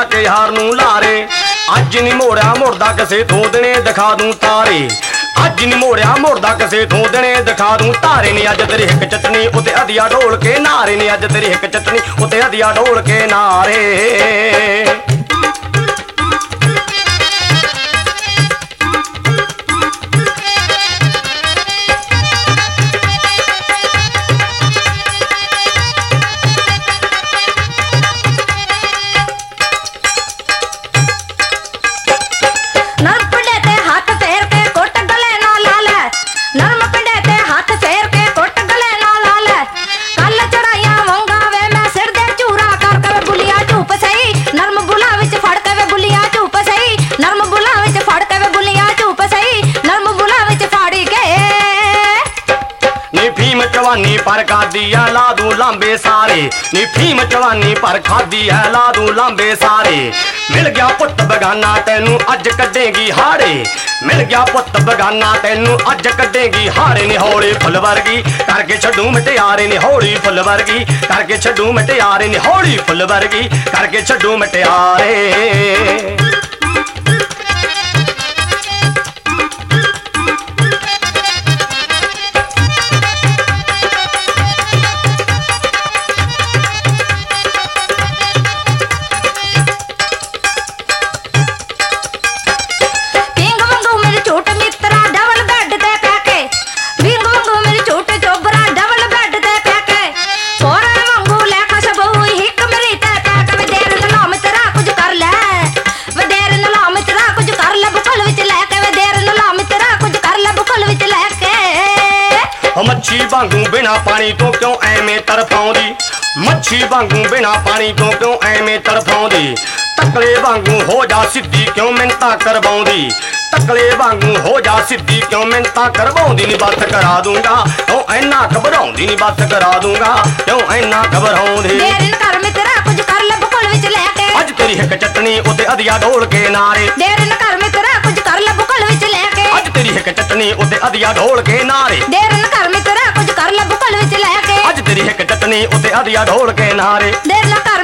ਲਾ ਕੇ ਹਾਰ ਨੂੰ ਲਾਰੇ। ਅੱਜ ਨੀ ਮੋੜਿਆ ਮੁੜਦਾ ਕਿਸੇ ਤੋਂ ਦਿਨੇ ਦਿਖਾ ਦੂੰ ਤਾਰੇ। ਅੱਜ ਨੀ ਮੋੜਿਆ ਮੁੜਦਾ ਕਿਸੇ ਤੋਂ ਦਿਨੇ ਦਿਖਾ ਦੂੰ ਤਾਰੇ। ਨੀ ਅੱਜ ਤੇਰੀ ਹਿੱਕ ਚਟਣੀ ਉਤੇ ਅਧੀਆ ਢੋਲ ਕੇ ਨਾਰੇ। ਨੀ ਅੱਜ ਤੇਰੀ ਹਿੱਕ ਚਟਣੀ ਉਤੇ ਅਧੀਆ ਢੋਲ ਕੇ ਨਾਰੇ। जवानी पर खादी है ला दूं लांबे सारे। नी फीम जवानी पर खादी है ला दूं लांबे सारे। मिल गया पुत बगाना तेनू अज कड्डेगी हाड़े। मिल गया पुत बगाना तेनू अज कड्डेगी हाड़े। नी हौली फुल वर्गी करके छड्डू मटियारे। नी हौली फुल वर्गी करके छड्डू मटियारे। नी हौली फुल वर्गी करके छड्डू मटियारे। मच्छी वांगू बिना पानी तो क्यों ऐवें तड़फाउंदी। मच्छी वांगू बिना पानी तो क्यों ऐवें तड़फाउंदी। तकले वांगू हो जा सिद्धी क्यों मिन्नता करवाउंदी। तकले वांगू हो जा सिद्धी क्यों मिन्नता करवाउंदी। नी बात करा दूंगा क्यों ऐना घबराउंदी। नी बात करा दूंगा क्यों ऐना घबराउंदी। देर कर मित्रा कुछ कर ले बुकल विच लेके। अज तेरी हिक चटनी उते अदिया ढोल के नारे। देर न कर मित्रा कुछ कर ले बुकल विच लेके। अज तेरी हिक चटनी उते अदिया ढोल के नारे। देर न कर मित्रा कुछ कर ले बुकल विच लेके। अज तेरी हिक चटनी उते अदिया ढोल के नारे। देर न कर